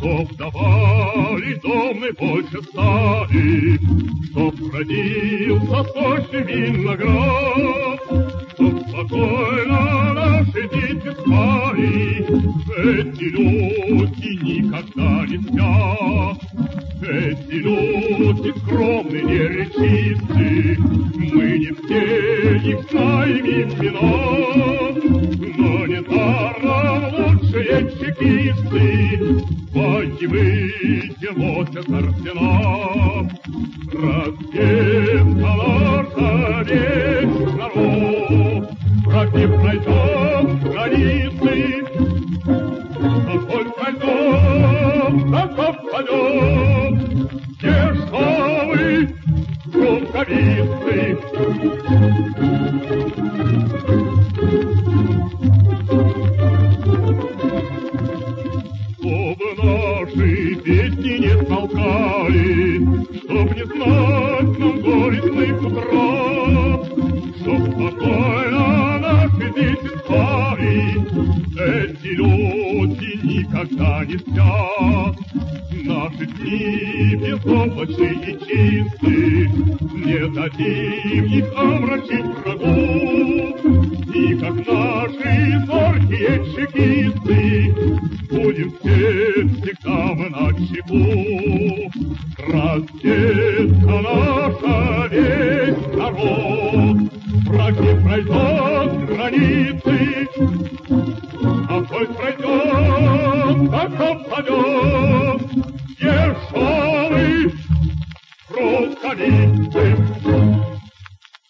Чтоб давали домны больше стали, чтоб родился сочный виноград, чтоб спокойно наши дети спали. Эти люди никогда не спят, эти люди скромные, неречистые. Мы не все их знаем имена, но недаром лучшие чекисты поднимите лосят арсенал. Раздев наша весь народ, враги пройдет границы. Какой пройдет, таков пойдет, те славы рукавицы. Наши песни не смолкали, чтоб не знать нам горестных утрат, чтоб спокойно наши дети спали. Эти люди никогда не спят, наши дни безоблачные и чистые, не дадим их омрачить врагу. И как наши зоркие чекисты будем всегда мы начеку. Раздется наша весь народ, враги пройдут границы.